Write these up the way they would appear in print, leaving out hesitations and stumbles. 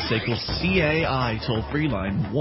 SACL CAI toll-free line,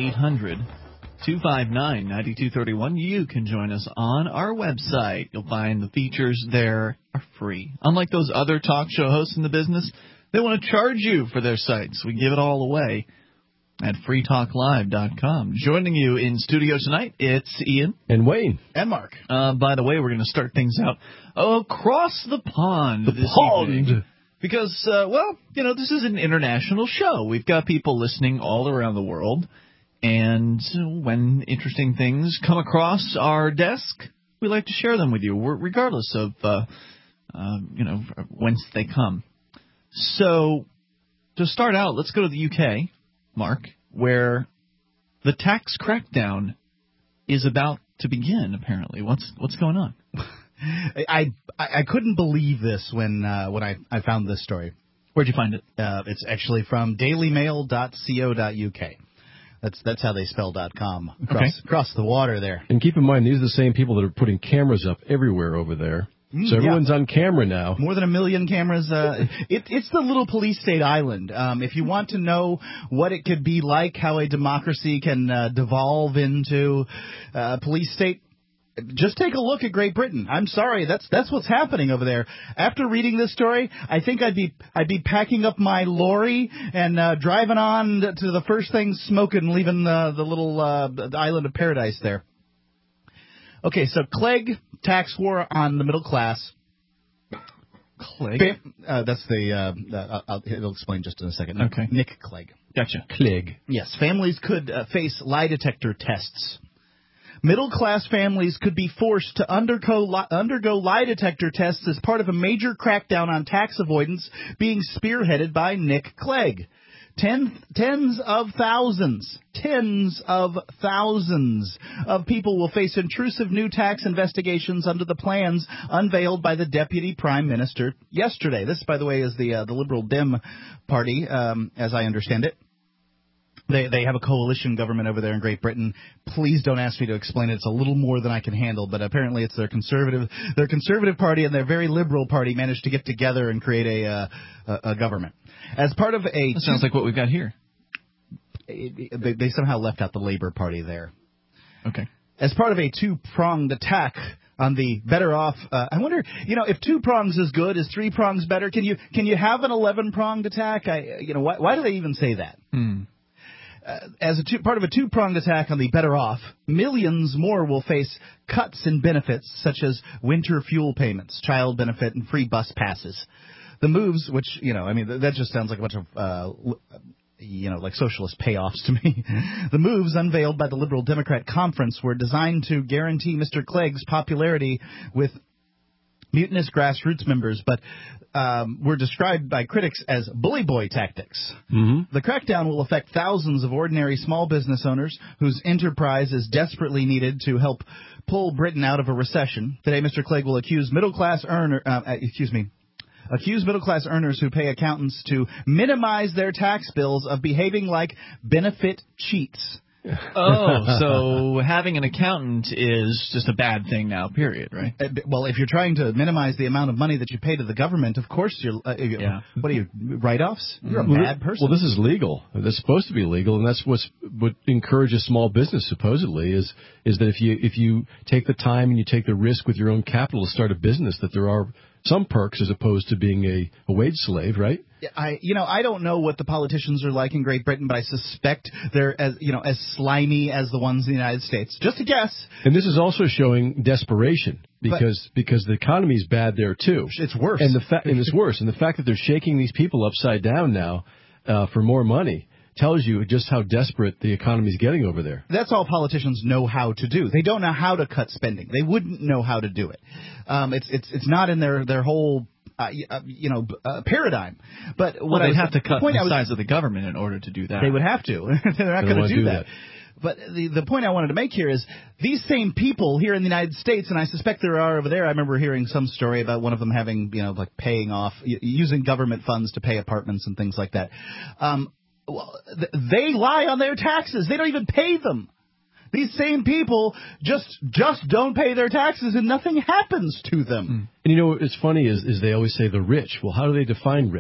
1-800-259-9231. You can join us on our website. You'll find the features there are free. Unlike those other talk show hosts in the business, they want to charge you for their sites. We give it all away at freetalklive.com. Joining you in studio tonight, it's Ian. And Wayne. And Mark. By the way, we're going to start things out across the pond evening. Because, this is an international show. We've got people listening all around the world. And when interesting things come across our desk, we like to share them with you, regardless of, whence they come. So, to start out, let's go to the UK, Mark, where the tax crackdown is about to begin, apparently. What's going on? I couldn't believe this when I found this story. Where'd you find it? It's actually from dailymail.co.uk. That's how they spell .com across the water there. And keep in mind, these are the same people that are putting cameras up everywhere over there. So everyone's on camera now. More than 1 million cameras. It's the little police state island. If you want to know what it could be like, how a democracy can devolve into police state, just take a look at Great Britain. I'm sorry, that's what's happening over there. After reading this story, I think I'd be packing up my lorry and driving on to the first thing smoking, leaving the little island of paradise there. Okay, so Clegg tax war on the middle class. Clegg? That's it'll explain just in a second. Okay. Nick Clegg. Gotcha. Clegg. Yes, families could face lie detector tests. Middle-class families could be forced to undergo lie detector tests as part of a major crackdown on tax avoidance being spearheaded by Nick Clegg. Tens of thousands of people will face intrusive new tax investigations under the plans unveiled by the Deputy Prime Minister yesterday. This, by the way, is the Liberal Dem Party, as I understand it. They have a coalition government over there in Great Britain. Please don't ask me to explain it. It's a little more than I can handle, but apparently it's their conservative party and their very liberal party managed to get together and create a government. As part of a... That sounds like what we've got here. They somehow left out the Labour Party there. Okay. As part of a two-pronged attack on the better off... I wonder, if 2 prongs is good, is 3 prongs better? Can you have an 11-pronged attack? Why do they even say that? As part of a two-pronged attack on the better off, millions more will face cuts in benefits such as winter fuel payments, child benefit, and free bus passes. The moves, which, that just sounds like a bunch of, like socialist payoffs to me. The moves unveiled by the Liberal Democrat Conference were designed to guarantee Mr. Clegg's popularity with mutinous grassroots members, but were described by critics as bully boy tactics. Mm-hmm. The crackdown will affect thousands of ordinary small business owners whose enterprise is desperately needed to help pull Britain out of a recession. Today, Mr. Clegg will accuse middle-class earners who pay accountants to minimize their tax bills of behaving like benefit cheats. Oh, so having an accountant is just a bad thing now, period, right? Well, if you're trying to minimalize the amount of money that you pay to the government, of course you're what are you, write-offs? You're a bad person. Well, this is legal. That's supposed to be legal, and that's what encourages small business, supposedly, is that if you take the time and you take the risk with your own capital to start a business, that there are some perks as opposed to being a wage slave, right? I don't know what the politicians are like in Great Britain, but I suspect they're as slimy as the ones in the United States. Just a guess. And this is also showing desperation because the economy is bad there too. It's worse. And it's worse. And the fact that they're shaking these people upside down now for more money tells you just how desperate the economy is getting over there. That's all politicians know how to do. They don't know how to cut spending. They wouldn't know how to do it. It's not in their whole paradigm. But they'd have to cut the size of the government in order to do that. They would have to. They're not going to do that. But the point I wanted to make here is these same people here in the United States, and I suspect there are over there. I remember hearing some story about one of them having, like paying off, using government funds to pay apartments and things like that. They lie on their taxes. They don't even pay them. These same people just don't pay their taxes and nothing happens to them. And what's funny is they always say the rich. Well, how do they define rich?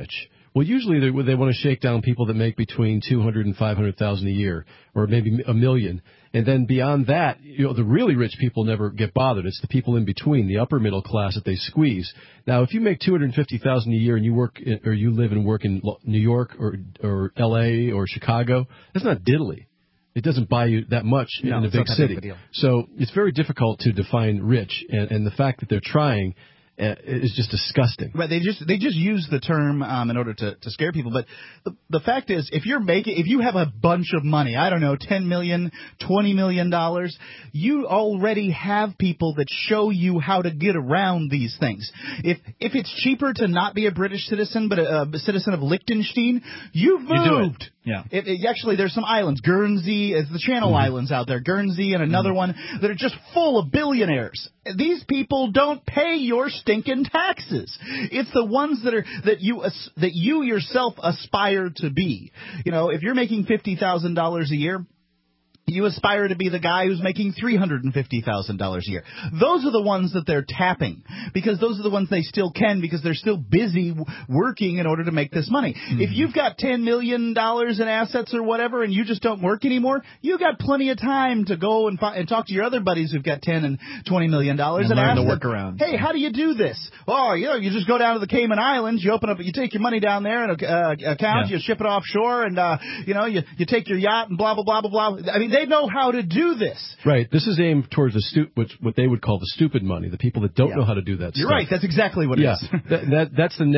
Well, usually they want to shake down people that make between $200,000 and $500,000 a year, or maybe $1 million. And then beyond that, the really rich people never get bothered. It's the people in between, the upper middle class, that they squeeze. Now, if you make $250,000 a year and you live and work in New York or L.A. or Chicago, that's not diddly. It doesn't buy you that much in a big city. So it's very difficult to define rich, and the fact that they're trying is just disgusting. Right, they just use the term in order to scare people. But the fact is, if you have a bunch of money, I don't know, $10 million, $20 million, you already have people that show you how to get around these things. If it's cheaper to not be a British citizen but a citizen of Liechtenstein, you've moved. You do it. Yeah. Actually, there's some islands, Guernsey, is the Channel Islands out there, Guernsey and another one that are just full of billionaires. These people don't pay your stinking taxes. It's the ones that you yourself aspire to be. If you're making $50,000 a year, you aspire to be the guy who's making $350,000 a year. Those are the ones that they're tapping, because those are the ones they still can, because they're still busy working in order to make this money. Mm-hmm. If you've got $10 million in assets or whatever and you just don't work anymore, you got plenty of time to go and talk to your other buddies who've got $10 and $20 million and learn ask the workaround. Hey, how do you do this? Oh, you just go down to the Cayman Islands, you take your money down there in an account, you ship it offshore, and you take your yacht and blah blah blah blah blah. I mean, they know how to do this. Right. This is aimed towards what they would call the stupid money, the people that don't know how to do that. You're stuff. right. That's exactly what it is. That's the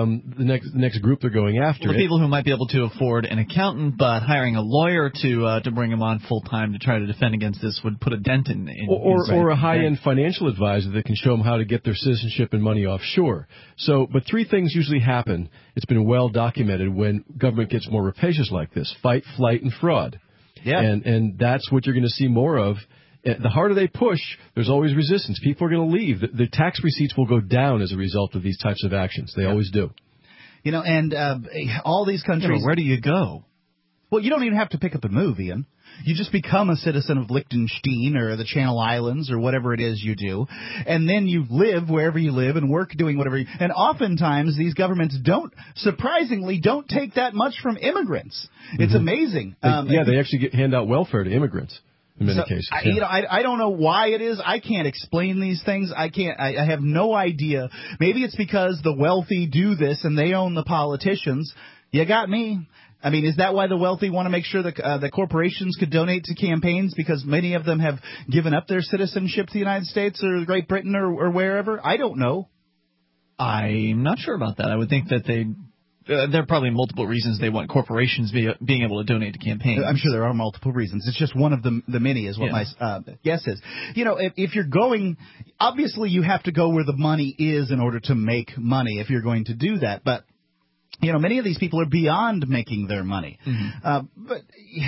next group they're going after. The people who might be able to afford an accountant, but hiring a lawyer to bring him on full time to try to defend against this would put a dent in or a high-end financial advisor that can show them how to get their citizenship and money offshore. But three things usually happen. It's been well documented when government gets more rapacious like this: fight, flight, and fraud. Yeah. And that's what you're going to see more of. The harder they push, there's always resistance. People are going to leave. The tax receipts will go down as a result of these types of actions. They always do. And all these countries... where do you go? Well, you don't even have to pick up and move, Ian. You just become a citizen of Liechtenstein or the Channel Islands or whatever it is you do, and then you live wherever you live and work doing whatever you... And oftentimes these governments surprisingly don't take that much from immigrants. It's amazing. They actually hand out welfare to immigrants in many cases. I don't know why it is. I can't explain these things. I have no idea. Maybe it's because the wealthy do this and they own the politicians. You got me. I mean, is that why the wealthy want to make sure that the corporations could donate to campaigns, because many of them have given up their citizenship to the United States or Great Britain or wherever? I don't know. I'm not sure about that. I would think that there are probably multiple reasons they want corporations being able to donate to campaigns. I'm sure there are multiple reasons. It's just one of the many is what my guess is. If you're going, obviously you have to go where the money is in order to make money if you're going to do that. But many of these people are beyond making their money. Mm-hmm. But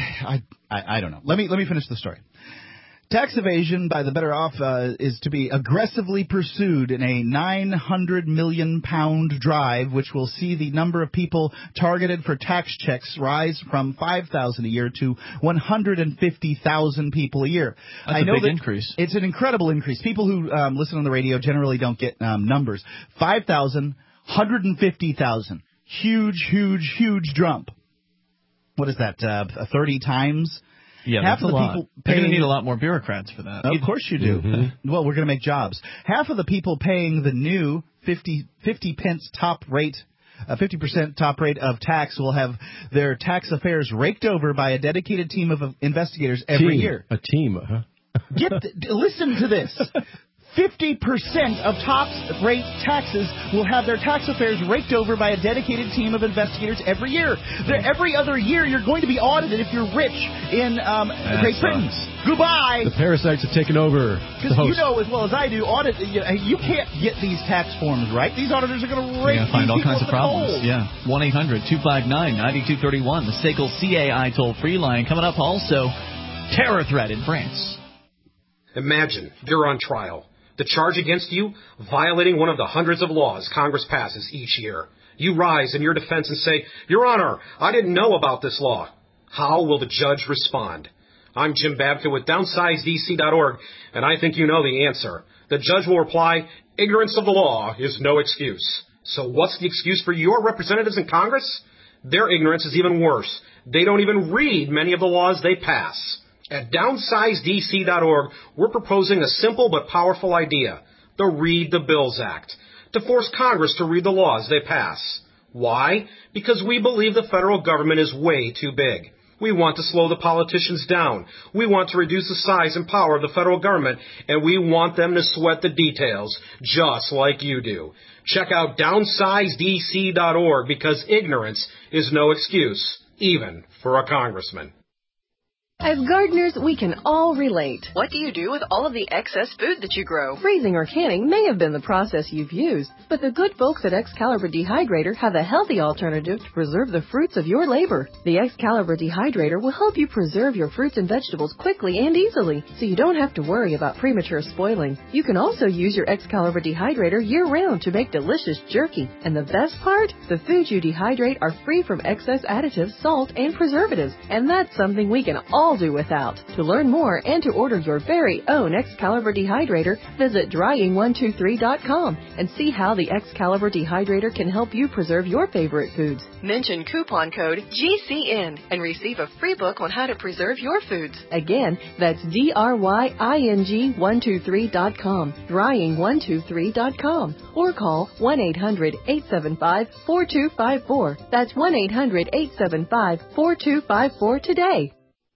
I don't know. Let me finish the story. Tax evasion by the better off is to be aggressively pursued in a 900 million pound drive, which will see the number of people targeted for tax checks rise from 5,000 a year to 150,000 people a year. That's a big increase. It's an incredible increase. People who listen on the radio generally don't get numbers. 5,000, 150,000. Huge jump. What is that, 30 times? Yeah, half that's of the a lot. people They're going to need a lot more bureaucrats for that. Of course you do. Mm-hmm. Well, we're going to make jobs. Half of the people paying the new 50 pence top rate, 50% top rate of tax will have their tax affairs raked over by a dedicated team of investigators every year. A team, huh? Listen to this. 50% of top rate taxes will have their tax affairs raked over by a dedicated team of investigators every year. Every other year, you're going to be audited if you're rich in Great Britain. Goodbye. The parasites have taken over. Because you know as well as I do, you can't get these tax forms right. These auditors are going to rake these find all people kinds of problems. Yeah. 1-800-259-9231, the SACL CAI toll-free line. Coming up also, terror threat in France. Imagine you're on trial. The charge against you, violating one of the hundreds of laws Congress passes each year. You rise in your defense and say, Your Honor, I didn't know about this law. How will the judge respond? I'm Jim Babka with DownsizeDC.org, and I think you know the answer. The judge will reply, Ignorance of the law is no excuse. So what's the excuse for your representatives in Congress? Their ignorance is even worse. They don't even read many of the laws they pass. At downsizedc.org, we're proposing a simple but powerful idea, the Read the Bills Act, to force Congress to read the laws they pass. Why? Because we believe the federal government is way too big. We want to slow the politicians down. We want to reduce the size and power of the federal government, and we want them to sweat the details, just like you do. Check out downsizedc.org because ignorance is no excuse, even for a congressman. As gardeners, we can all relate. What do you do with all of the excess food that you grow? Freezing or canning may have been the process you've used, but the good folks at Excalibur Dehydrator have a healthy alternative to preserve the fruits of your labor. The Excalibur Dehydrator will help you preserve your fruits and vegetables quickly and easily, so you don't have to worry about premature spoiling. You can also use your Excalibur Dehydrator year-round to make delicious jerky. And the best part? The foods you dehydrate are free from excess additives, salt, and preservatives. And that's something we can all do without. To learn more and to order your very own Excalibur Dehydrator, visit drying123.com and see how the Excalibur Dehydrator can help you preserve your favorite foods. Mention coupon code GCN and receive a free book on how to preserve your foods. Again, that's drying123.com, drying123.com, or call 1-800-875-4254. That's 1-800-875-4254 today.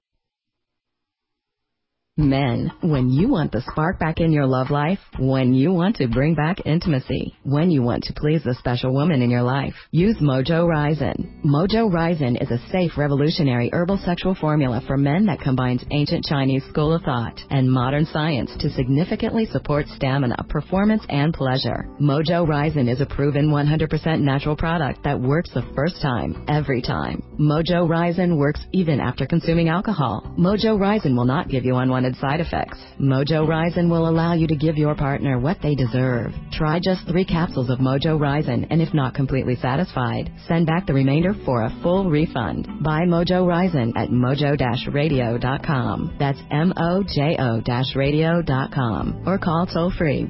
Men, when you want the spark back in your love life, when you want to bring back intimacy, when you want to please the special woman in your life, use Mojo Ryzen. Mojo Ryzen is a safe, revolutionary herbal sexual formula for men that combines ancient Chinese school of thought and modern science to significantly support stamina, performance, and pleasure. Mojo Ryzen is a proven 100% natural product that works the first time, every time. Mojo Ryzen works even after consuming alcohol. Mojo Ryzen will not give you unwanted side effects. Mojo Ryzen will allow you to give your partner what they deserve. Try just 3 capsules of Mojo Ryzen, and if not completely satisfied, send back the remainder for a full refund. Buy Mojo Ryzen at mojo-radio.com. That's mojo-radio.com. Or call toll-free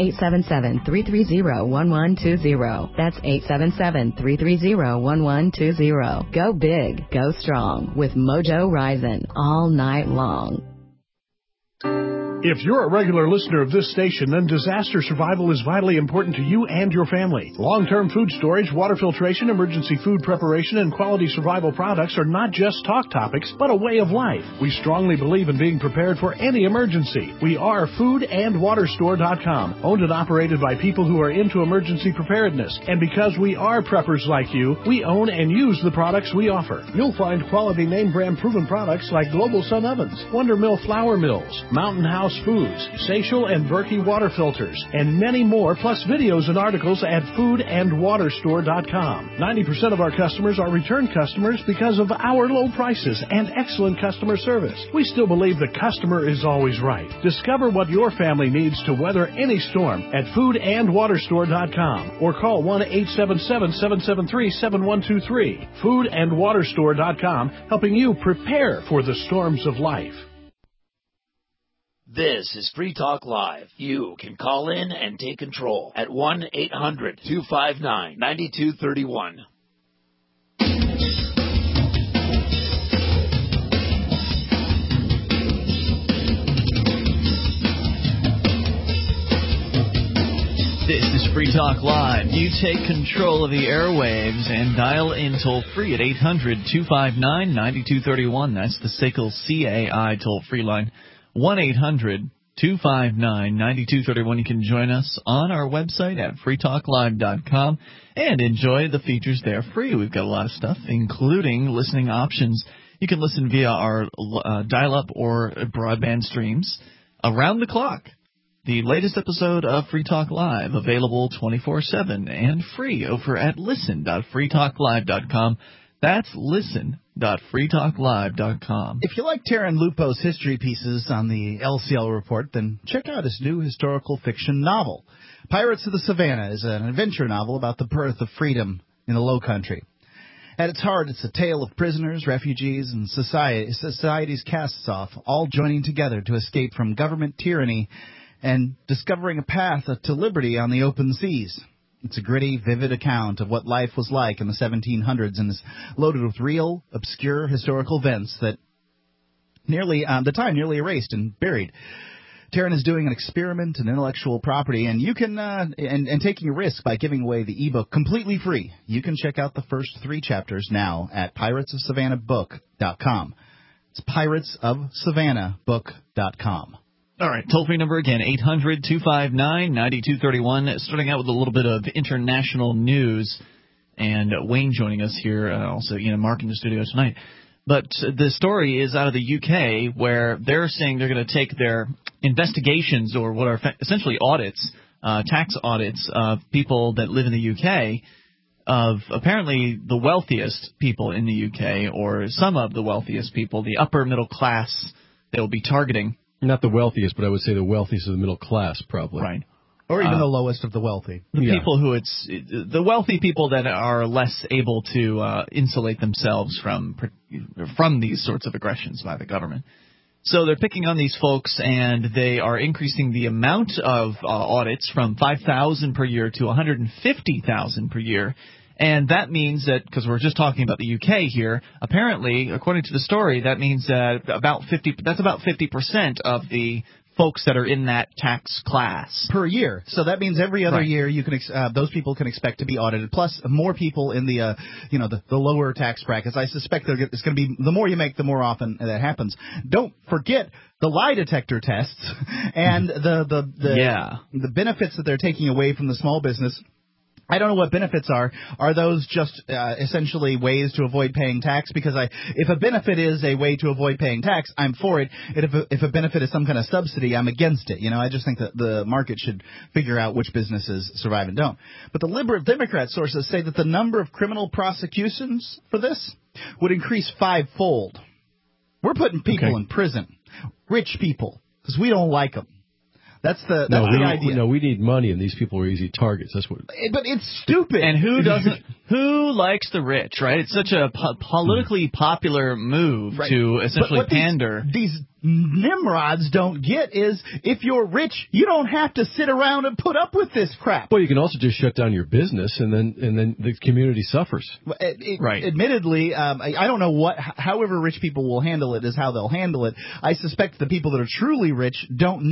1-877-330-1120. That's 877-330-1120. Go big, go strong with Mojo Ryzen all night long. If you're a regular listener of this station, then disaster survival is vitally important to you and your family. Long-term food storage, water filtration, emergency food preparation, and quality survival products are not just talk topics, but a way of life. We strongly believe in being prepared for any emergency. We are foodandwaterstore.com, owned and operated by people who are into emergency preparedness. And because we are preppers like you, we own and use the products we offer. You'll find quality name brand proven products like Global Sun Ovens, Wonder Mill Flour Mills, Mountain House Foods, Seychelles and Berkey water filters, and many more, plus videos and articles at foodandwaterstore.com. 90% of our customers are return customers because of our low prices and excellent customer service. We still believe the customer is always right. Discover what your family needs to weather any storm at foodandwaterstore.com or call 1-877-773-7123. Foodandwaterstore.com, helping you prepare for the storms of life. This is Free Talk Live. You can call in and take control at 1-800-259-9231. This is Free Talk Live. You take control of the airwaves and dial in toll-free at 800-259-9231. That's the SACL CAI toll-free line. 1-800-259-9231. You can join us on our website at freetalklive.com and enjoy the features there free. We've got a lot of stuff, including listening options. You can listen via our dial-up or broadband streams around the clock. The latest episode of Free Talk Live, available 24/7 and free over at listen.freetalklive.com. That's listen.freetalklive.com. If you like Taryn Lupo's history pieces on the LCL Report, then check out his new historical fiction novel. Pirates of the Savannah is an adventure novel about the birth of freedom in the Low Country. At its heart, it's a tale of prisoners, refugees, and society's cast-off, all joining together to escape from government tyranny and discovering a path to liberty on the open seas. It's a gritty, vivid account of what life was like in the 1700s and is loaded with real, obscure historical events that the time nearly erased and buried. Taryn is doing an experiment in intellectual property, and you can and taking a risk by giving away the ebook completely free. You can check out the first 3 chapters now at piratesofsavannahbook.com. It's piratesofsavannahbook.com. All right, toll-free number again, 800-259-9231. Starting out with a little bit of international news, and Wayne joining us here, also Mark in the studio tonight. But the story is out of the UK, where they're saying they're going to take their investigations, or what are essentially audits, tax audits of people that live in the UK, of apparently the wealthiest people in the UK, or some of the wealthiest people, the upper middle class they will be targeting. Not the wealthiest, but I would say the wealthiest of the middle class, probably. Right. Or even the lowest of the wealthy. People who the wealthy people that are less able to insulate themselves from these sorts of aggressions by the government. So they're picking on these folks, and they are increasing the amount of audits from 5,000 per year to 150,000 per year. And that means that, because we're just talking about the UK here, apparently, according to the story, that means that's about 50% of the folks that are in that tax class per year. So that means every other year you can those people can expect to be audited. Plus, more people in the the lower tax brackets. I suspect it's going to be the more you make, the more often that happens. Don't forget the lie detector tests and the benefits that they're taking away from the small business. I don't know what benefits are. Are those just essentially ways to avoid paying tax? Because if a benefit is a way to avoid paying tax, I'm for it. And if a benefit is some kind of subsidy, I'm against it. I just think that the market should figure out which businesses survive and don't. But the liberal Democrat sources say that the number of criminal prosecutions for this would increase 5-fold. We're putting people in prison, rich people, because we don't like them. That's the idea. No, we need money, and these people are easy targets. That's what. But it's stupid. And who doesn't? Who likes the rich, right? It's such a politically popular move to essentially pander. These nimrods don't get is if you're rich, you don't have to sit around and put up with this crap. Well, you can also just shut down your business, and then the community suffers. Right. Admittedly, I don't know however rich people will handle it is how they'll handle it. I suspect the people that are truly rich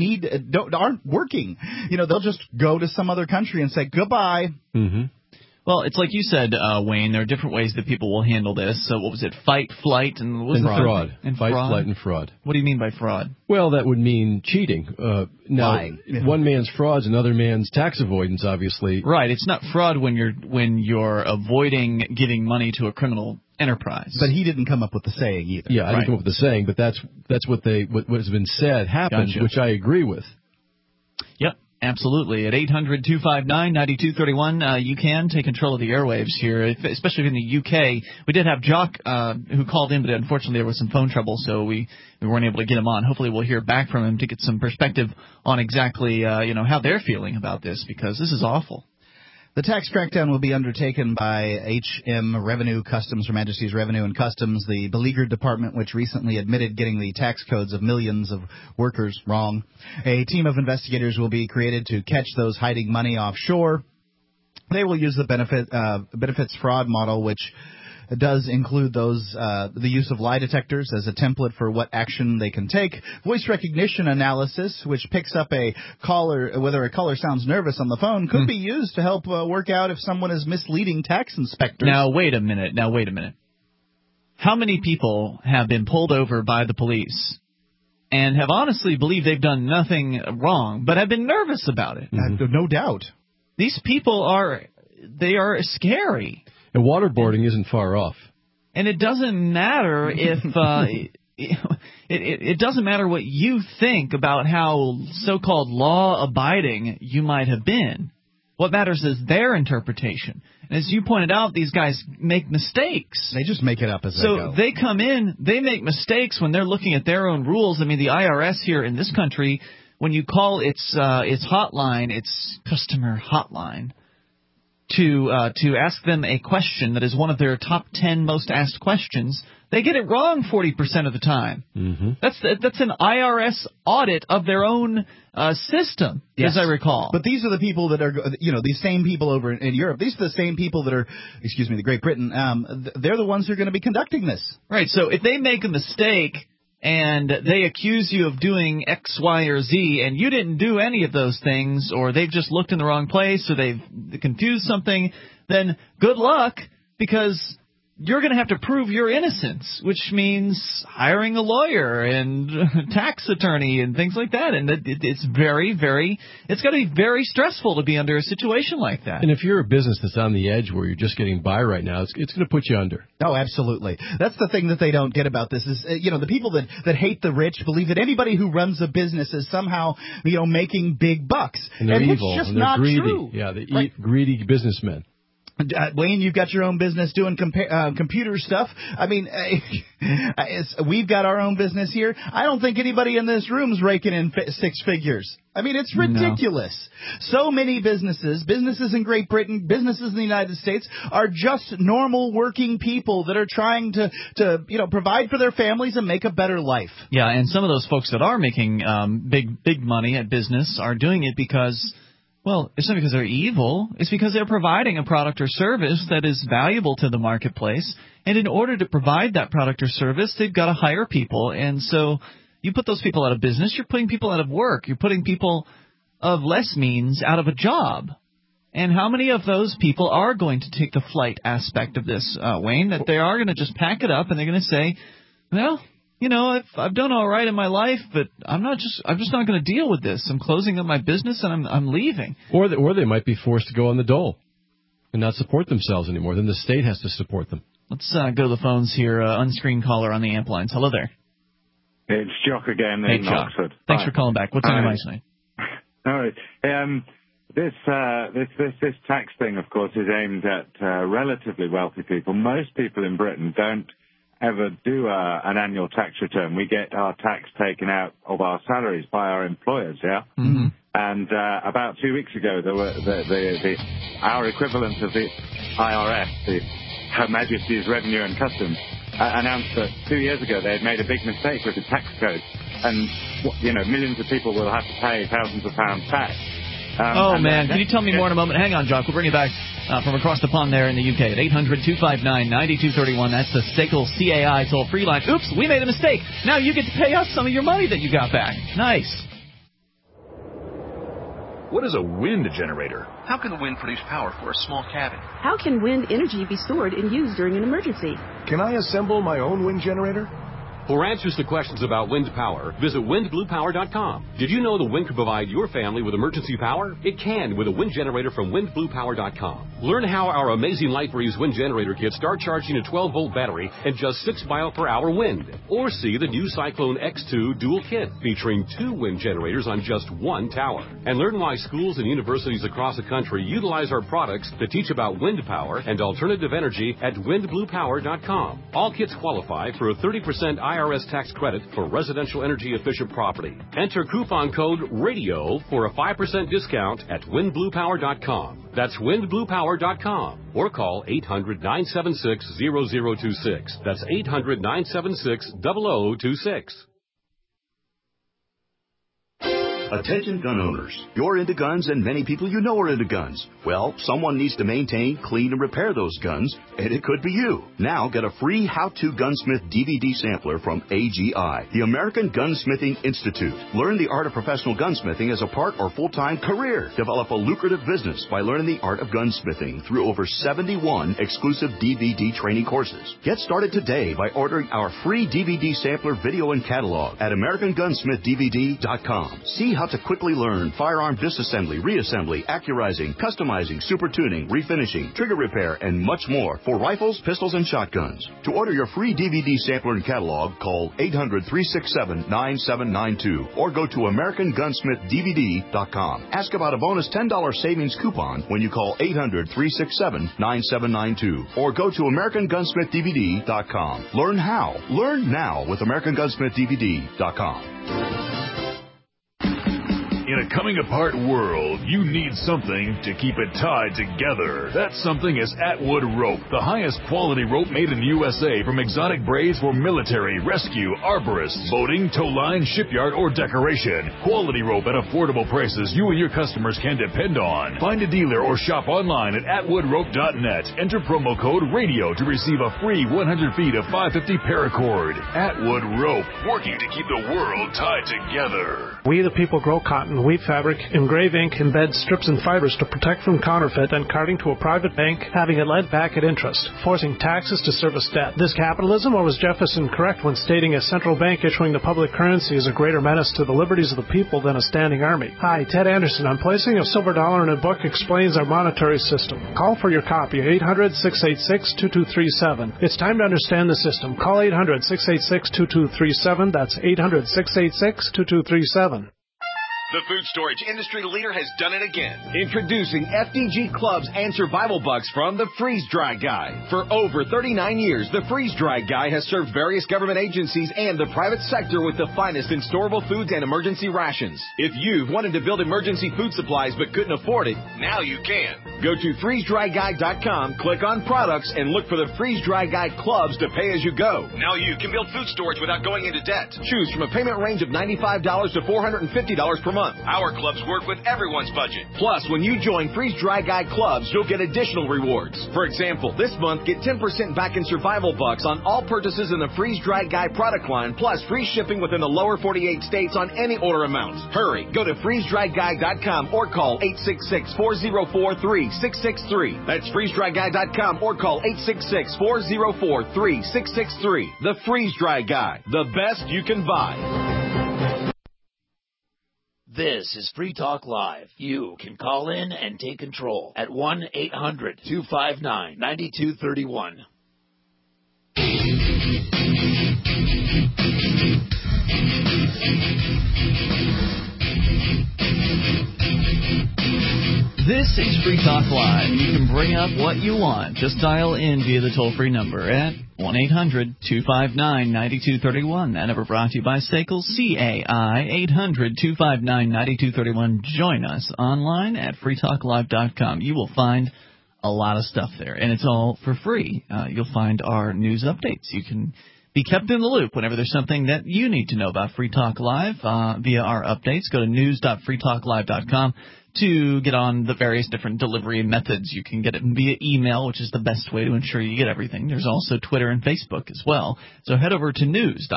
aren't working. They'll just go to some other country and say goodbye. Mm-hmm. Well, it's like you said, Wayne. There are different ways that people will handle this. So what was it? Fight, flight, and what was fraud. Fight, flight, and fraud. What do you mean by fraud? Well, that would mean cheating. Lying. One man's fraud is another man's tax avoidance, obviously. Right. It's not fraud when you're avoiding giving money to a criminal enterprise. But he didn't come up with the saying either. Yeah, I didn't come up with the saying, but that's what has been said happened, which I agree with. Yep. Absolutely. At 800-259-9231, you can take control of the airwaves here, especially in the UK. We did have Jock who called in, but unfortunately there was some phone trouble, so we weren't able to get him on. Hopefully we'll hear back from him to get some perspective on exactly how they're feeling about this, because this is awful. The tax crackdown will be undertaken by HM Revenue Customs, Her Majesty's Revenue and Customs, the beleaguered department which recently admitted getting the tax codes of millions of workers wrong. A team of investigators will be created to catch those hiding money offshore. They will use the benefits fraud model, which does include the use of lie detectors as a template for what action they can take. Voice recognition analysis, which picks up a caller, whether a caller sounds nervous on the phone, could be used to help work out if someone is misleading tax inspectors. Now, wait a minute. How many people have been pulled over by the police and have honestly believed they've done nothing wrong, but have been nervous about it? No doubt. These people are scary. And waterboarding isn't far off. And it doesn't matter if it doesn't matter what you think about how so-called law-abiding you might have been. What matters is their interpretation. And as you pointed out, these guys make mistakes. They just make it up as they So go. they come in, they make mistakes when they're looking at their own rules. I mean, the IRS here in this country, when you call its hotline, its customer hotline, to ask them a question that is one of their top 10 most asked questions, they get it wrong 40% of the time. Mm-hmm. That's an IRS audit of their own system, as I recall. But these are the people that are, these same people over in Europe. These are the same people that are, the Great Britain. They're the ones who are going to be conducting this. Right. So if they make a mistake and they accuse you of doing X, Y, or Z, and you didn't do any of those things, or they've just looked in the wrong place, or they've confused something, then good luck, because you're going to have to prove your innocence, which means hiring a lawyer and tax attorney and things like that. And it's it's got to be very stressful to be under a situation like that. And if you're a business that's on the edge where you're just getting by right now, it's going to put you under. Oh, absolutely. That's the thing that they don't get about this is, the people that hate the rich believe that anybody who runs a business is somehow, making big bucks. And they're evil. It's just and they're not greedy. true. Yeah, greedy businessmen. Wayne, you've got your own business doing computer stuff. I mean, we've got our own business here. I don't think anybody in this room is raking in six figures. I mean, it's ridiculous. No. So many businesses in Great Britain, businesses in the United States, are just normal working people that are trying to provide for their families and make a better life. Yeah, and some of those folks that are making big money at business are doing it because, well, it's not because they're evil. It's because they're providing a product or service that is valuable to the marketplace. And in order to provide that product or service, they've got to hire people. And so you put those people out of business, you're putting people out of work. You're putting people of less means out of a job. And how many of those people are going to take the flight aspect of this, Wayne, that they are going to just pack it up and they're going to say, well, I've done all right in my life, but I'm just not going to deal with this. I'm closing up my business and I'm leaving. Or they might be forced to go on the dole and not support themselves anymore. Then the state has to support them. Let's go to the phones here. Unscreened caller on the amp lines. Hello there. It's Jock again in Oxford. Thanks for calling back. What's on your mind tonight? All right. This tax thing, of course, is aimed at relatively wealthy people. Most people in Britain don't ever do an annual tax return. We get our tax taken out of our salaries by our employers, yeah? Mm-hmm. And about 2 weeks ago, there were our equivalent of the IRS, Her Majesty's Revenue and Customs, announced that 2 years ago they had made a big mistake with the tax code. And, millions of people will have to pay thousands of pounds tax. Man, can you tell me more in a moment? Hang on, Jock. We'll bring you back from across the pond there in the UK at 800-259-9231. That's the SACL CAI toll-free line. Oops, we made a mistake. Now you get to pay us some of your money that you got back. Nice. What is a wind generator? How can the wind produce power for a small cabin? How can wind energy be stored and used during an emergency? Can I assemble my own wind generator? For answers to questions about wind power, visit windbluepower.com. Did you know the wind can provide your family with emergency power? It can with a wind generator from windbluepower.com. Learn how our amazing LightBreeze wind generator kits start charging a 12-volt battery and just 6 mile per hour wind. Or see the new Cyclone X2 dual kit featuring 2 wind generators on just 1 tower. And learn why schools and universities across the country utilize our products to teach about wind power and alternative energy at windbluepower.com. All kits qualify for a 30% IRS tax credit for residential energy efficient property. Enter coupon code RADIO for a 5% discount at windbluepower.com. That's windbluepower.com. Or call 800-976-0026. That's 800-976-0026. Attention gun owners. You're into guns and many people you know are into guns. Well, someone needs to maintain, clean, and repair those guns, and it could be you. Now get a free How-To Gunsmith DVD sampler from AGI, the American Gunsmithing Institute. Learn the art of professional gunsmithing as a part or full-time career. Develop a lucrative business by learning the art of gunsmithing through over 71 exclusive DVD training courses. Get started today by ordering our free DVD sampler video and catalog at AmericanGunsmithDVD.com. See how to quickly learn firearm disassembly, reassembly, accurizing, customizing, super tuning, refinishing, trigger repair, and much more for rifles, pistols, and shotguns. To order your free DVD sampler and catalog, call 800-367-9792 or go to AmericanGunsmithDVD.com. Ask about a bonus $10 savings coupon when you call 800-367-9792 or go to AmericanGunsmithDVD.com. Learn how. Learn now with AmericanGunsmithDVD.com. In a coming-apart world, you need something to keep it tied together. That something is Atwood Rope, the highest quality rope made in the USA, from exotic braids for military, rescue, arborists, boating, tow line, shipyard, or decoration. Quality rope at affordable prices you and your customers can depend on. Find a dealer or shop online at atwoodrope.net. Enter promo code RADIO to receive a free 100 feet of 550 paracord. Atwood Rope, working to keep the world tied together. We the people grow cotton, weave fabric, engrave ink, embed strips and fibers to protect from counterfeit and carting to a private bank, having it lent back at interest, forcing taxes to service debt. This capitalism, or was Jefferson correct when stating a central bank issuing the public currency is a greater menace to the liberties of the people than a standing army? Hi, Ted Anderson. I'm placing a silver dollar in a book explains our monetary system. Call for your copy, 800-686-2237. It's time to understand the system. Call 800-686-2237. That's 800-686-2237. The food storage industry leader has done it again. Introducing FDG Clubs and Survival Bucks from the Freeze Dry Guy. For over 39 years, the Freeze Dry Guy has served various government agencies and the private sector with the finest in storable foods and emergency rations. If you've wanted to build emergency food supplies but couldn't afford it, now you can. Go to freezedryguy.com, click on products, and look for the Freeze Dry Guy Clubs to pay as you go. Now you can build food storage without going into debt. Choose from a payment range of $95 to $450 per month. Our clubs work with everyone's budget. Plus, when you join Freeze Dry Guy Clubs, you'll get additional rewards. For example, this month, get 10% back in Survival Bucks on all purchases in the Freeze Dry Guy product line, plus free shipping within the lower 48 states on any order amount. Hurry, go to freezedryguy.com or call 866-404-3663. That's freezedryguy.com or call 866-404-3663. The Freeze Dry Guy, the best you can buy. This is Free Talk Live. You can call in and take control at 1-800-259-9231. This is Free Talk Live. You can bring up what you want. Just dial in via the toll-free number at 1-800-259-9231. That number brought to you by Staples, CAI, 800-259-9231. Join us online at freetalklive.com. You will find a lot of stuff there, and it's all for free. You'll find our news updates. You can be kept in the loop whenever there's something that you need to know about Free Talk Live via our updates. Go to news.freetalklive.com. to get on the various different delivery methods. You can get it via email, which is the best way to ensure you get everything. There's also Twitter and Facebook as well. So head over to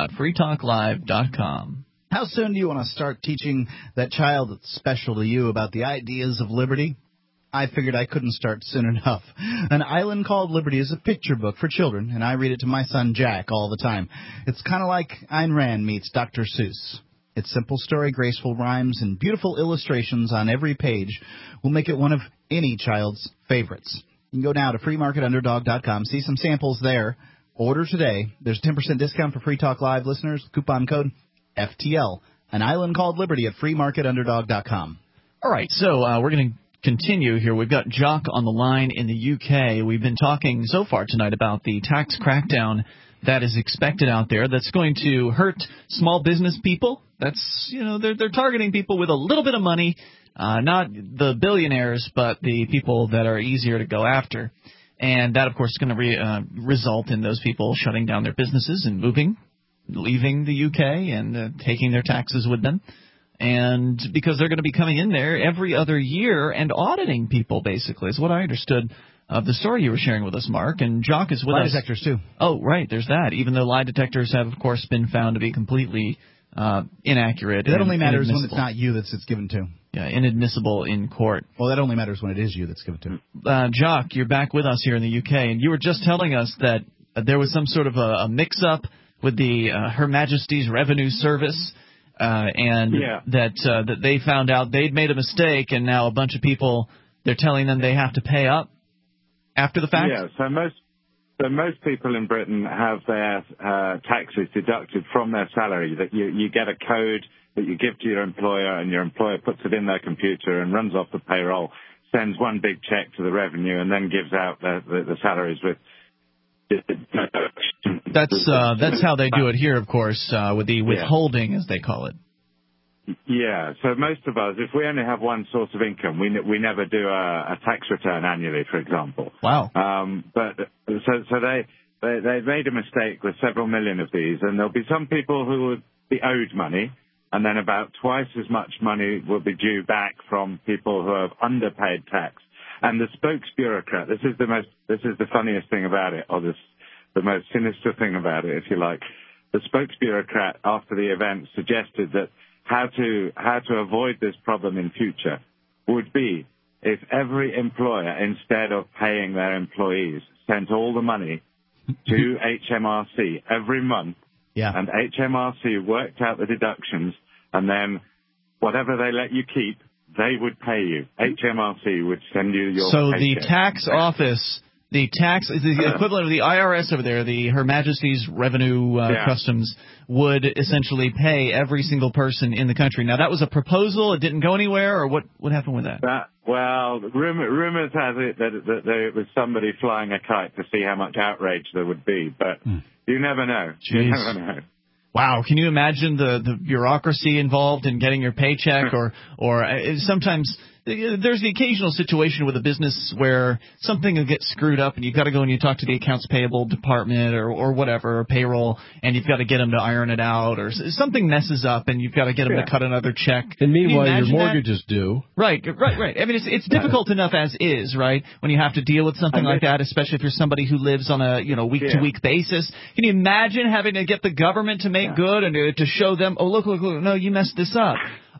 news.freetalklive.com. How soon do you want to start teaching that child that's special to you about the ideas of liberty? I figured I couldn't start soon enough. An Island Called Liberty is a picture book for children, and I read it to my son Jack all the time. It's kind of like Ayn Rand meets Dr. Seuss. Its simple story, graceful rhymes, and beautiful illustrations on every page will make it one of any child's favorites. You can go now to freemarketunderdog.com, see some samples there. Order today. There's a 10% discount for Free Talk Live listeners. Coupon code FTL. An Island Called Liberty at freemarketunderdog.com. All right, so we're going to continue here. We've got Jock on the line in the UK. We've been talking so far tonight about the tax crackdown that is expected out there that's going to hurt small business people. That's, you know, they're targeting people with a little bit of money, not the billionaires, but the people that are easier to go after. And that, of course, is going to result in those people shutting down their businesses and leaving the UK and taking their taxes with them. And because they're going to be coming in there every other year and auditing people, basically, is what I understood of the story you were sharing with us, Mark. And Jock is with us. Lie detectors, too. Oh, right, there's that. Even though lie detectors have, of course, been found to be completely inaccurate. That only matters when it's not you that it's given to. Yeah, inadmissible in court. Well, that only matters when it is you that's given to. Jock, you're back with us here in the UK, and you were just telling us that there was some sort of a mix-up with the Her Majesty's Revenue Service, and that they found out they'd made a mistake, and now a bunch of people, they're telling them they have to pay up after the fact? Yeah, so most people in Britain have their taxes deducted from their salary. That you get a code that you give to your employer, and your employer puts it in their computer and runs off the payroll, sends one big check to the revenue, and then gives out the salaries with. That's how they do it here, of course, with the withholding, as they call it. Yeah, so most of us, if we only have one source of income, we never do a tax return annually, for example. Wow. But so they made a mistake with several million of these, and there'll be some people who will be owed money, and then about twice as much money will be due back from people who have underpaid tax. And the spokes bureaucrat, this is the funniest thing about it, or the most sinister thing about it, if you like. The spokes bureaucrat, after the event, suggested that how to avoid this problem in future would be if every employer, instead of paying their employees, sent all the money to HMRC every month, and HMRC worked out the deductions, and then whatever they let you keep, they would pay you. HMRC would send you your So paycheck. the tax office... The equivalent of the IRS over there, Her Majesty's Revenue Customs, would essentially pay every single person in the country. Now, that was a proposal. It didn't go anywhere, or what happened with that? Well, rumors has it that it was somebody flying a kite to see how much outrage there would be, but you never know. Jeez. You never know. Wow, can you imagine the bureaucracy involved in getting your paycheck, or sometimes there's the occasional situation with a business where something will get screwed up and you've got to go and you talk to the accounts payable department or whatever, or payroll, and you've got to get them to iron it out, or something messes up and you've got to get them to cut another check. And meanwhile, your mortgage is due. Right. I mean, it's difficult enough as is, right, when you have to deal with something like that, especially if you're somebody who lives on a week-to-week basis. Can you imagine having to get the government to make good and to show them, oh, look, no, you messed this up.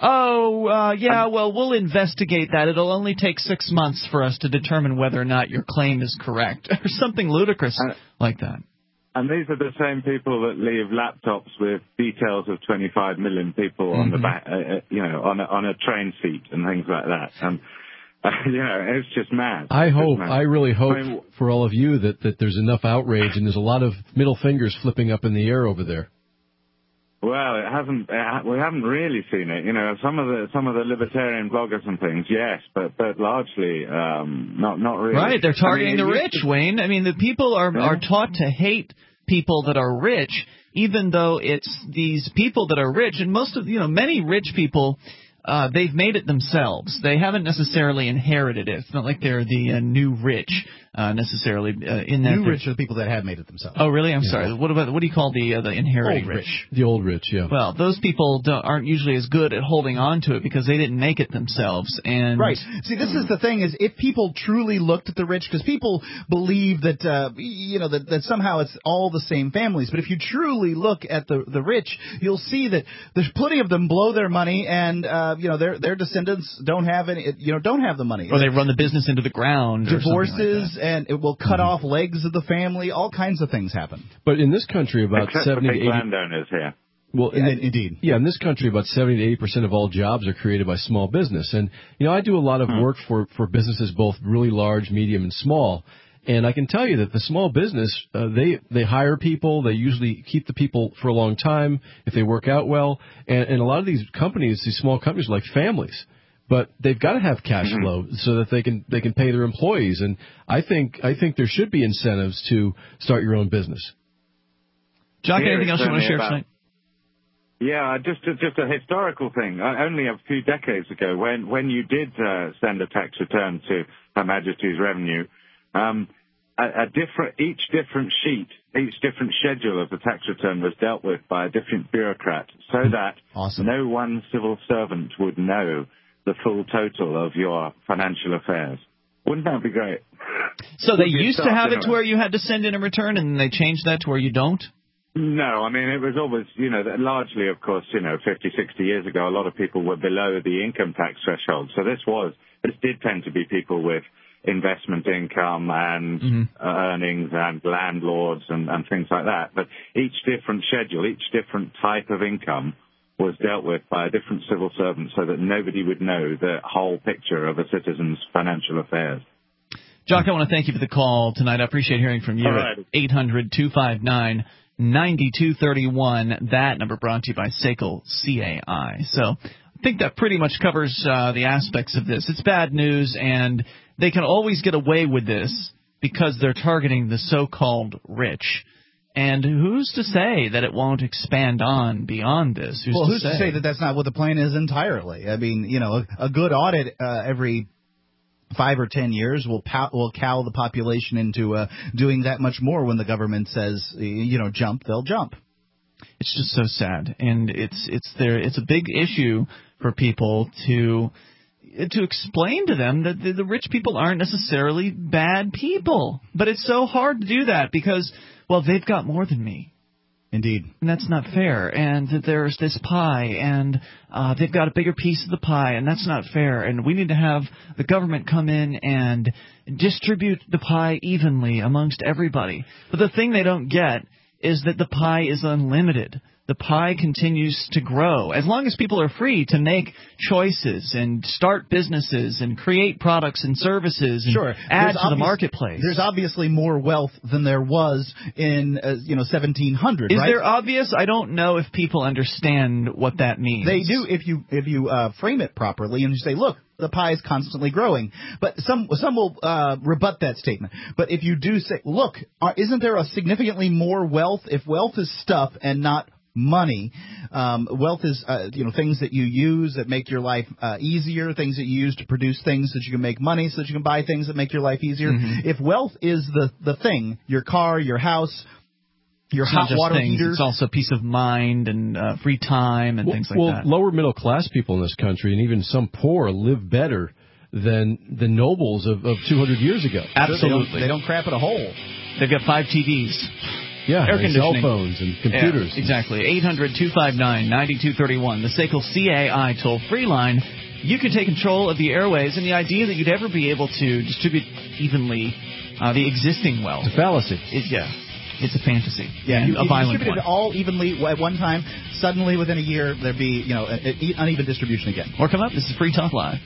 Well, we'll investigate that. It'll only take 6 months for us to determine whether or not your claim is correct, or something ludicrous like that. And these are the same people that leave laptops with details of 25 million people on the back, on a train seat and things like that. And it's just mad. I really hope for all of you that there's enough outrage and there's a lot of middle fingers flipping up in the air over there. Well, it hasn't. We haven't really seen it. Some of the libertarian bloggers and things, yes, but largely not really. Right, they're targeting the rich, Wayne. I mean, the people are taught to hate people that are rich, even though it's these people that are rich, and many rich people. They've made it themselves. They haven't necessarily inherited it. It's not like they're the new rich necessarily. In that new rich are the people that have made it themselves. Oh, really? I'm sorry. What do you call the inheriting rich? The old rich, yeah. Well, those people aren't usually as good at holding on to it because they didn't make it themselves. And right. See, this is the thing: is if people truly looked at the rich, because people believe that that somehow it's all the same families. But if you truly look at the rich, you'll see that there's plenty of them blow their money and. Their descendants don't have the money. Or they run the business into the ground. Divorces, and it will cut off legs of the family. All kinds of things happen. But in this country, about 70 to 80 landowners here. Well, indeed. Yeah, in this country, about 70 to 80% of all jobs are created by small business. And, I do a lot of work for businesses, both really large, medium, and small. And I can tell you that the small business, they hire people. They usually keep the people for a long time if they work out well. And a lot of these companies, these small companies, are like families. But they've got to have cash flow so that they can pay their employees. And I think there should be incentives to start your own business. Jock, anything else you want to share tonight? Yeah, just a historical thing. Only a few decades ago, when you did send a tax return to Her Majesty's Revenue. Each different schedule of the tax return was dealt with by a different bureaucrat, so that no one civil servant would know the full total of your financial affairs. Wouldn't that be great? So they used to have it to where you had to send in a return, and they changed that to where you don't? No, I mean, it was always, largely, of course, 50, 60 years ago, a lot of people were below the income tax threshold. So this did tend to be people with investment income and earnings and landlords and things like that. But each different schedule, each different type of income was dealt with by a different civil servant so that nobody would know the whole picture of a citizen's financial affairs. Jock, I want to thank you for the call tonight. I appreciate hearing from you at 800-259-9231. That number brought to you by SACL CAI. So I think that pretty much covers the aspects of this. It's bad news, and they can always get away with this because they're targeting the so-called rich. And who's to say that it won't expand on beyond this? Who's to say that that's not what the plan is entirely? I mean, a good audit every 5 or 10 years will cow the population into doing that much more. When the government says, jump, they'll jump. It's just so sad, and it's a big issue for people to explain to them that the rich people aren't necessarily bad people. But it's so hard to do that because, well, they've got more than me. Indeed. And that's not fair. And that there's this pie, and they've got a bigger piece of the pie, and that's not fair. And we need to have the government come in and distribute the pie evenly amongst everybody. But the thing they don't get is that the pie is unlimited. The pie continues to grow. As long as people are free to make choices and start businesses and create products and services and add to the marketplace. There's obviously more wealth than there was in 1700, Is right? there obvious? I don't know if people understand what that means. They do if you frame it properly and you say, look, the pie is constantly growing. But some will rebut that statement. But if you do say, look, isn't there a significantly more wealth? If wealth is stuff and not money, wealth is things that you use that make your life easier, things that you use to produce things that you can make money so that you can buy things that make your life easier. Mm-hmm. If wealth is the thing, your car, your house, your hot water heater. It's also peace of mind and free time and things like that. Lower middle class people in this country and even some poor live better than the nobles of 200 years ago. Absolutely. They don't crap in a hole. They've got 5 TVs. Yeah, air conditioning. Cell phones and computers. Yeah, exactly. 800-259-9231, the SACL CAI toll-free line. You can take control of the airways, and the idea that you'd ever be able to distribute evenly the existing wealth. It's a fallacy. It's a fantasy. Yeah, a violent distributed one. all evenly at one time. Suddenly, within a year, there'd be an uneven distribution again. Or come up. This is Free Talk Live.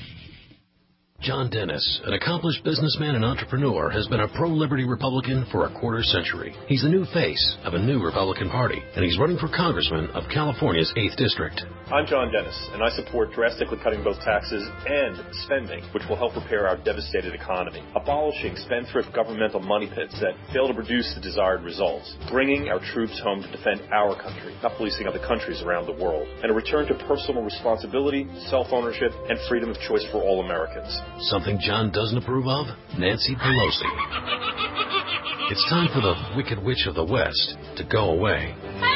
John Dennis, an accomplished businessman and entrepreneur, has been a pro-liberty Republican for a quarter century. He's the new face of a new Republican Party, and he's running for congressman of California's 8th District. I'm John Dennis, and I support drastically cutting both taxes and spending, which will help repair our devastated economy, abolishing spendthrift governmental money pits that fail to produce the desired results, bringing our troops home to defend our country, not policing other countries around the world, and a return to personal responsibility, self-ownership, and freedom of choice for all Americans. Something John doesn't approve of? Nancy Pelosi. It's time for the Wicked Witch of the West to go away.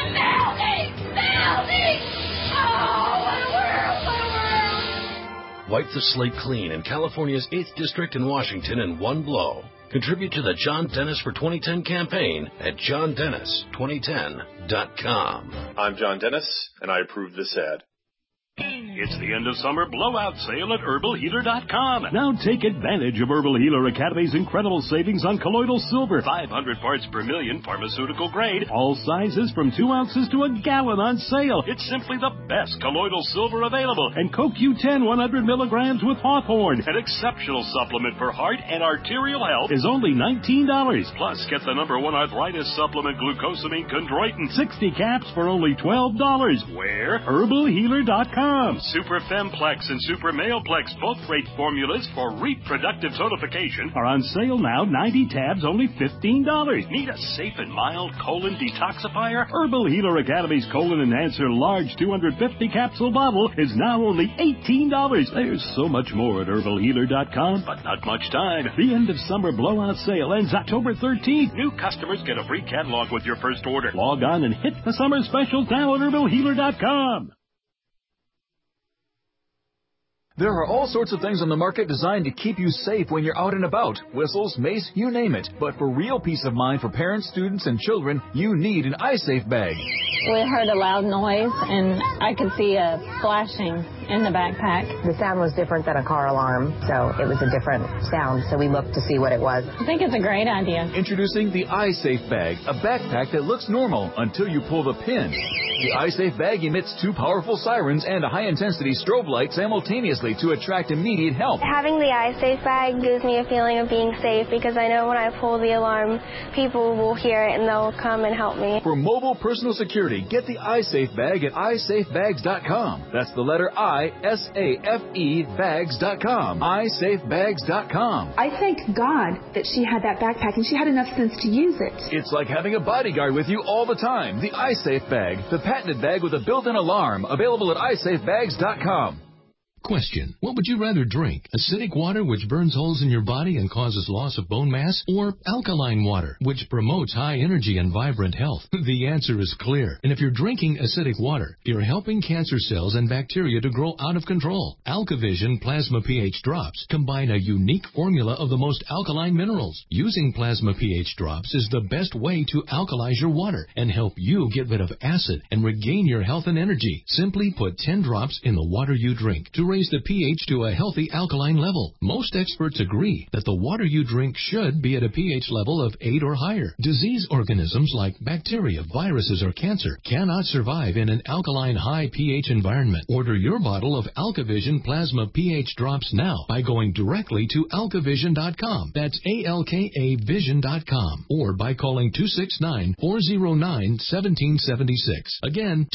Wipe the slate clean in California's 8th District in Washington in one blow. Contribute to the John Dennis for 2010 campaign at johndennis2010.com. I'm John Dennis, and I approve this ad. It's the end of summer blowout sale at HerbalHealer.com. Now take advantage of Herbal Healer Academy's incredible savings on colloidal silver. 500 parts per million, pharmaceutical grade. All sizes from 2 ounces to a gallon on sale. It's simply the best colloidal silver available. And CoQ10 100 milligrams with Hawthorne. An exceptional supplement for heart and arterial health is only $19. Plus, get the #1 arthritis supplement glucosamine chondroitin. 60 caps for only $12. Where? HerbalHealer.com. Super Femplex and Super Maleplex, both great formulas for reproductive tonification, are on sale now. 90 tabs, only $15. Need a safe and mild colon detoxifier? Herbal Healer Academy's Colon Enhancer large 250 capsule bottle is now only $18. There's so much more at HerbalHealer.com, but not much time. The end of summer blowout sale ends October 13th. New customers get a free catalog with your first order. Log on and hit the summer specials now at HerbalHealer.com. There are all sorts of things on the market designed to keep you safe when you're out and about. Whistles, mace, you name it. But for real peace of mind for parents, students, and children, you need an iSafe bag. We heard a loud noise, and I could see a flashing in the backpack. The sound was different than a car alarm, so it was a different sound, so we looked to see what it was. I think it's a great idea. Introducing the iSafe bag, a backpack that looks normal until you pull the pin. The iSafe bag emits 2 powerful sirens and a high-intensity strobe light simultaneously to attract immediate help. Having the iSafe bag gives me a feeling of being safe because I know when I pull the alarm, people will hear it and they'll come and help me. For mobile personal security, get the iSafe bag at isafebags.com. That's the letter I isafebags.com. isafebags.com. I thank God that she had that backpack and she had enough sense to use it. It's like having a bodyguard with you all the time. The iSafe bag, the patented bag with a built-in alarm, available at isafebags.com. Question. What would you rather drink? Acidic water, which burns holes in your body and causes loss of bone mass? Or alkaline water, which promotes high energy and vibrant health? The answer is clear. And if you're drinking acidic water, you're helping cancer cells and bacteria to grow out of control. AlkaVision Plasma pH Drops combine a unique formula of the most alkaline minerals. Using Plasma pH Drops is the best way to alkalize your water and help you get rid of acid and regain your health and energy. Simply put 10 drops in the water you drink to raise the pH to a healthy alkaline level. Most experts agree that the water you drink should be at a pH level of 8 or higher. Disease organisms like bacteria, viruses, or cancer cannot survive in an alkaline high pH environment. Order your bottle of AlkaVision Plasma pH Drops now by going directly to alkavision.com. That's ALKAvision.com. Or by calling 269-409-1776. Again,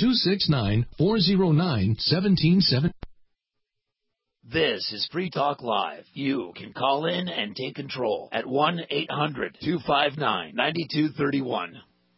269-409-1776. This is Free Talk Live. You can call in and take control at 1-800-259-9231.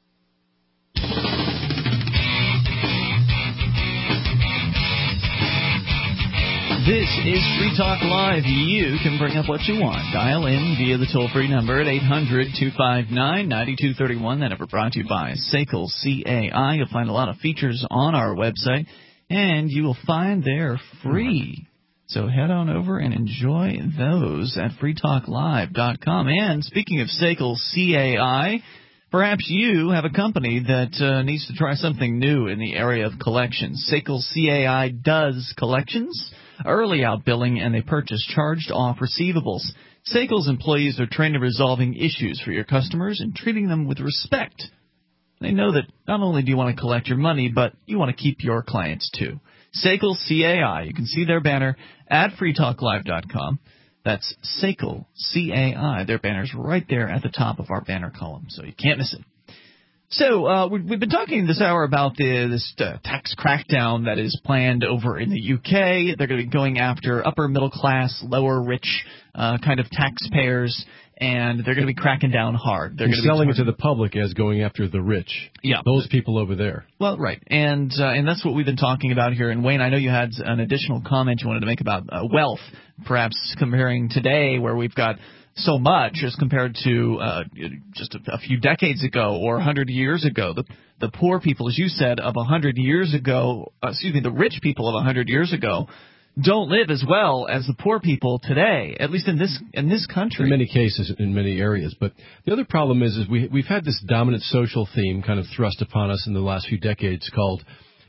This is Free Talk Live. You can bring up what you want. Dial in via the toll-free number at 800-259-9231. That number brought to you by SACL CAI. You'll find a lot of features on our website, and you will find they're free. So head on over and enjoy those at freetalklive.com. And speaking of SACL CAI, perhaps you have a company that needs to try something new in the area of collections. SACL CAI does collections, early out billing, and they purchase charged-off receivables. SACL's employees are trained in resolving issues for your customers and treating them with respect. They know that not only do you want to collect your money, but you want to keep your clients too. SACL CAI. You can see their banner at freetalklive.com. That's SACL CAI. Their banner's right there at the top of our banner column, so you can't miss it. So we've been talking this hour about this tax crackdown that is planned over in the UK. They're going to be going after upper middle class, lower rich kind of taxpayers, and they're going to be cracking down hard. They're going to be selling it to the public as going after the rich. Yeah. Those people over there. Well, right. And that's what we've been talking about here. And, Wayne, I know you had an additional comment you wanted to make about wealth, perhaps comparing today where we've got so much as compared to just a few decades ago or 100 years ago. The poor people, as you said, of 100 years ago, the rich people of 100 years ago don't live as well as the poor people today, at least in this country. In many cases, in many areas. But the other problem is we've had this dominant social theme kind of thrust upon us in the last few decades called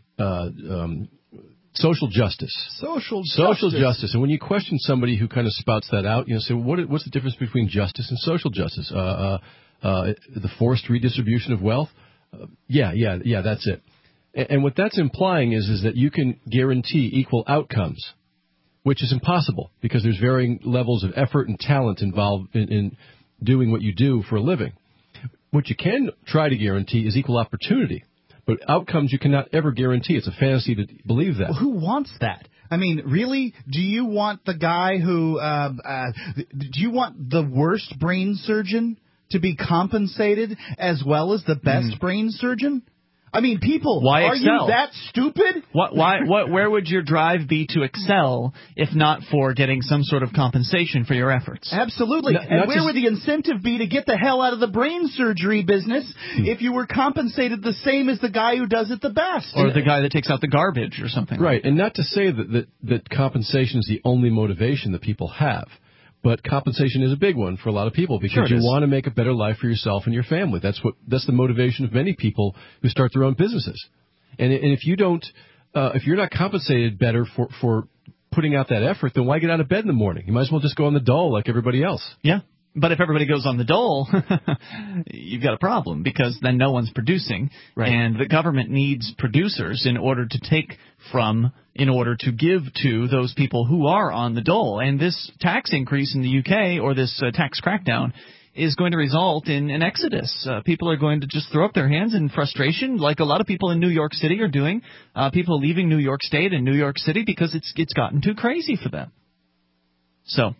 social justice. Social justice. And when you question somebody who kind of spouts that out, say, what's the difference between justice and social justice? The forced redistribution of wealth? Yeah, that's it. And what that's implying is that you can guarantee equal outcomes, which is impossible because there's varying levels of effort and talent involved in doing what you do for a living. What you can try to guarantee is equal opportunity, but outcomes you cannot ever guarantee. It's a fantasy to believe that. Well, who wants that? I mean, really? Do you want the guy who do you want the worst brain surgeon to be compensated as well as the best brain surgeon? I mean, people, why are excel? You that stupid? Where would your drive be to excel if not for getting some sort of compensation for your efforts? Absolutely. And where would the incentive be to get the hell out of the brain surgery business if you were compensated the same as the guy who does it the best? Or the guy that takes out the garbage or something. Right. And not to say that compensation is the only motivation that people have. But compensation is a big one for a lot of people because you want to make a better life for yourself and your family. That's the motivation of many people who start their own businesses. And if you don't, if you're not compensated better for putting out that effort, then why get out of bed in the morning? You might as well just go on the dole like everybody else. Yeah. But if everybody goes on the dole, you've got a problem because then no one's producing. Right. And the government needs producers in order to take from, in order to give to those people who are on the dole. And this tax increase in the UK, or this tax crackdown, is going to result in an exodus. People are going to just throw up their hands in frustration, like a lot of people in New York City are doing. People leaving New York State and New York City because it's gotten too crazy for them. So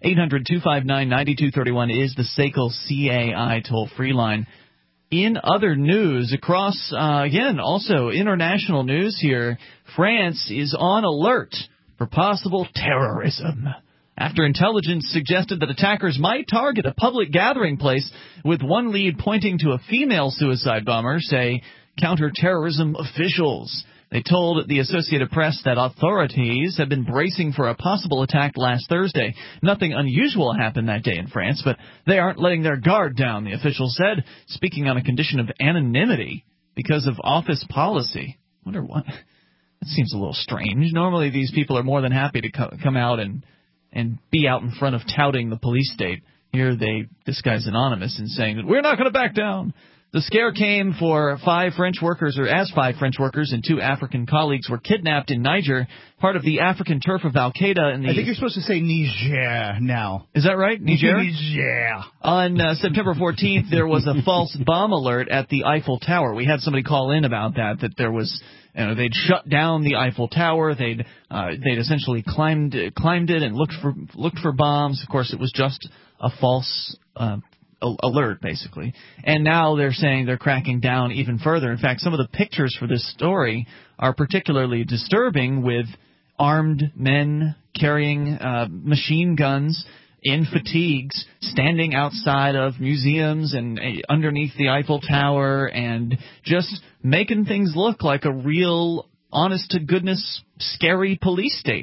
800-259-9231 is the SACL CAI toll-free line. In other news, across, again, also international news here, France is on alert for possible terrorism after intelligence suggested that attackers might target a public gathering place, with one lead pointing to a female suicide bomber, say counterterrorism officials. They told the Associated Press that authorities have been bracing for a possible attack last Thursday. Nothing unusual happened that day in France, but they aren't letting their guard down, the official said, speaking on a condition of anonymity because of office policy. Wonder what? That seems a little strange. Normally these people are more than happy to come out and be out in front of touting the police state. Here they disguise anonymous and saying that we're not going to back down. The scare came as 5 French workers and 2 African colleagues were kidnapped in Niger, part of the African turf of Al-Qaeda. I think you're supposed to say Niger now. Is that right? Niger? Niger. On September 14th, there was a false bomb alert at the Eiffel Tower. We had somebody call in about that there was, they'd shut down the Eiffel Tower. They'd essentially climbed it and looked for bombs. Of course, it was just a false alert, basically. And now they're saying they're cracking down even further. In fact, some of the pictures for this story are particularly disturbing, with armed men carrying machine guns in fatigues, standing outside of museums and underneath the Eiffel Tower, and just making things look like a real, honest-to-goodness, scary police state.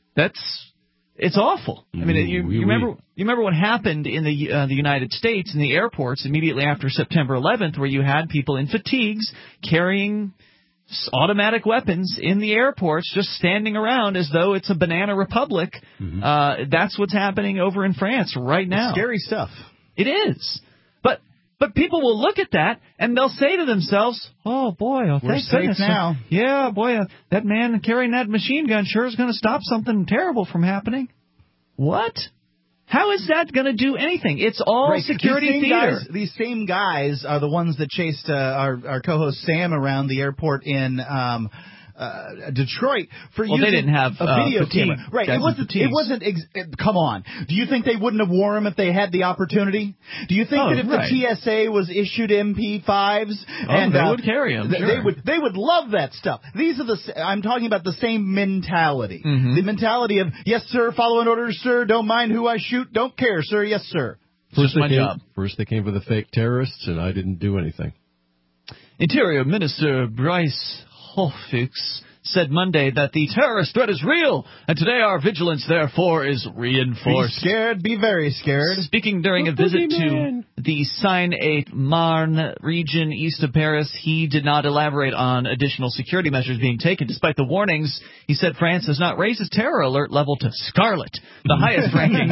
It's awful. I mean, you remember what happened in the United States in the airports immediately after September 11th, where you had people in fatigues carrying automatic weapons in the airports, just standing around as though it's a banana republic. Mm-hmm. That's what's happening over in France right now. It's scary stuff. It is. But people will look at that and they'll say to themselves, "Oh boy, we're safe now." Yeah, boy, that man carrying that machine gun sure is going to stop something terrible from happening. What? How is that going to do anything? It's all security theater. These same guys are the ones that chased our co-host Sam around the airport in Detroit for using they didn't have a video camera. Right. It wasn't. Come on. Do you think they wouldn't have worn them if they had the opportunity? Do you think that if the TSA was issued MP5s and they would carry them? Sure. They would love that stuff. I'm talking about the same mentality. Mm-hmm. The mentality of, yes, sir, following orders, sir, don't mind who I shoot, don't care, sir, yes, sir. First they came for the fake terrorists, and I didn't do anything. Interior Minister Bryce Hofix said Monday that the terrorist threat is real, and today our vigilance, therefore, is reinforced. Be scared, be very scared. Speaking during a visit to the Seine-et-Marne region east of Paris, he did not elaborate on additional security measures being taken. Despite the warnings, he said France has not raised its terror alert level to scarlet, the highest ranking.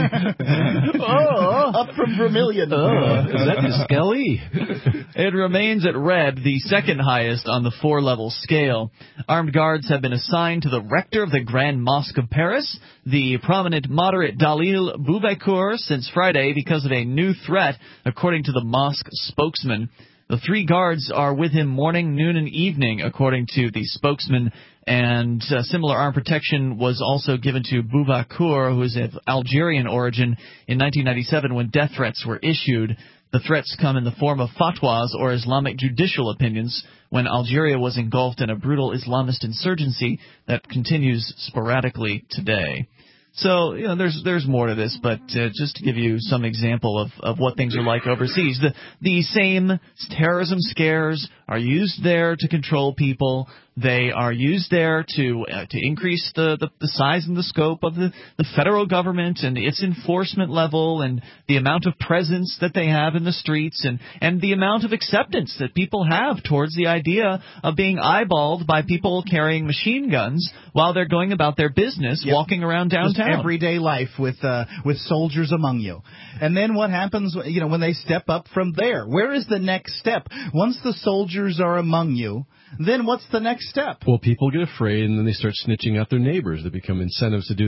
Up from vermilion. Is that the Skelly? It remains at red, the second highest on the 4-level scale. Armed guards have been assigned to the rector of the Grand Mosque of Paris, the prominent moderate Dalil Boubacour, since Friday because of a new threat, according to the mosque spokesman. The 3 guards are with him morning, noon, and evening, according to the spokesman, and similar armed protection was also given to Boubacour, who is of Algerian origin, in 1997 when death threats were issued. The threats come in the form of fatwas, or Islamic judicial opinions, when Algeria was engulfed in a brutal Islamist insurgency that continues sporadically today. So, there's more to this, but just to give you some example of what things are like overseas, the same terrorism scares are used there to control people. They are used there to increase the size and the scope of the federal government and its enforcement level, and the amount of presence that they have in the streets, and the amount of acceptance that people have towards the idea of being eyeballed by people carrying machine guns while they're going about their business, walking around downtown. Just everyday life with soldiers among you. And then what happens, when they step up from there? Where is the next step? Once the soldiers are among you, then what's the next step? Well, people get afraid, and then they start snitching out their neighbors. There become incentives to do that.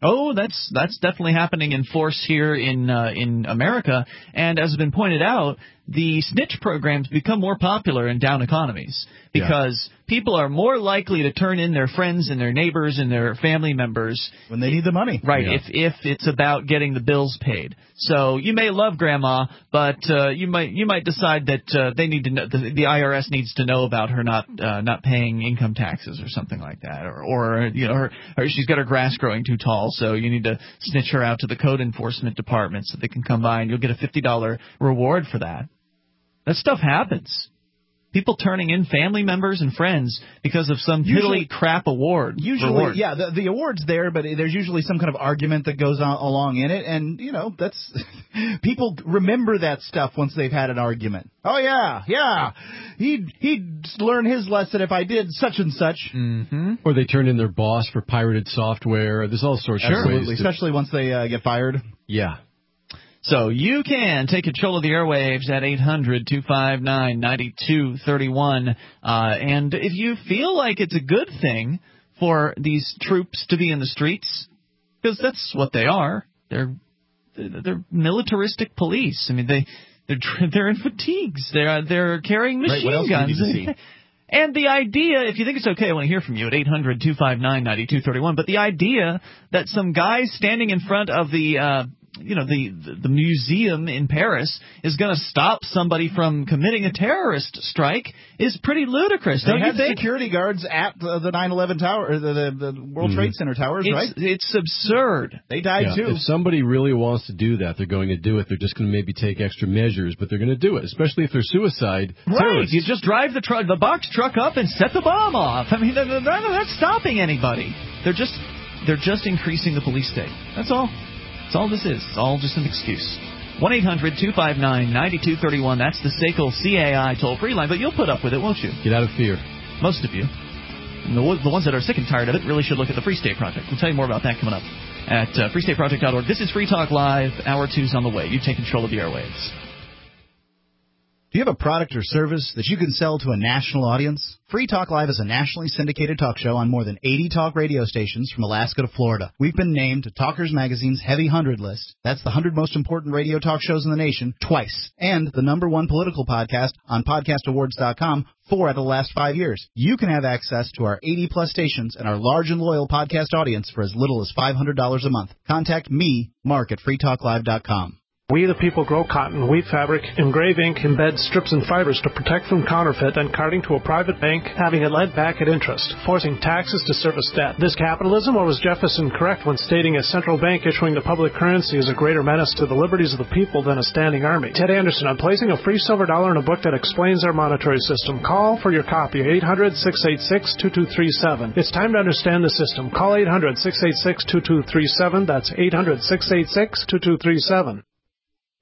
Oh, that's definitely happening in force here in America. And as has been pointed out, the snitch programs become more popular in down economies because people are more likely to turn in their friends and their neighbors and their family members when they need the money. Right, if it's about getting the bills paid. So you may love grandma, but you might decide that they need to know, the IRS needs to know about her not paying income taxes or something like that, or she's got her grass growing too tall, so you need to snitch her out to the code enforcement department so they can come by and you'll get a $50 reward for that. That stuff happens. People turning in family members and friends because of some piddly crap award. Usually, the award's there, but there's usually some kind of argument that goes on along in it, and that's people remember that stuff once they've had an argument. Oh yeah, he'd learn his lesson if I did such and such. Mm-hmm. Or they turn in their boss for pirated software. There's all sorts of ways. Absolutely, especially once they get fired. Yeah. So you can take control of the airwaves at 800-259-9231. And if you feel like it's a good thing for these troops to be in the streets, because that's what they are, they're militaristic police. I mean, they're in fatigues. They're carrying machine guns. And the idea, if you think it's okay, I want to hear from you at 800-259-9231. But the idea that some guy standing in front of the museum in Paris is going to stop somebody from committing a terrorist strike is pretty ludicrous, don't you think? Security guards at the 9/11 tower, or the World Trade Center towers, right? It's absurd. They died too. If somebody really wants to do that, they're going to do it. They're just going to maybe take extra measures, but they're going to do it, especially if they're suicide terrorists. You just drive the box truck up and set the bomb off. I mean, they're not stopping anybody. They're just increasing the police state. That's all. That's all this is. It's all just an excuse. 1-800-259-9231. That's the SACL CAI toll-free line, but you'll put up with it, won't you? Get out of fear. Most of you. And the ones that are sick and tired of it really should look at the Free State Project. We'll tell you more about that coming up at freestateproject.org. This is Free Talk Live. Hour 2's on the way. You take control of the airwaves. Do you have a product or service that you can sell to a national audience? Free Talk Live is a nationally syndicated talk show on more than 80 talk radio stations from Alaska to Florida. We've been named to Talkers Magazine's Heavy 100 list. That's the 100 most important radio talk shows in the nation twice. And the #1 political podcast on podcastawards.com 4 out of the last 5 years. You can have access to our 80-plus stations and our large and loyal podcast audience for as little as $500 a month. Contact me, Mark, at freetalklive.com. We the people grow cotton, weave fabric, engrave ink, embed strips and fibers to protect from counterfeit and carting to a private bank, having it lent back at interest, forcing taxes to service debt. This capitalism, or was Jefferson correct when stating a central bank issuing the public currency is a greater menace to the liberties of the people than a standing army? Ted Anderson, I'm placing a free silver dollar in a book that explains our monetary system. Call for your copy, 800-686-2237. It's time to understand the system. Call 800-686-2237. That's 800-686-2237.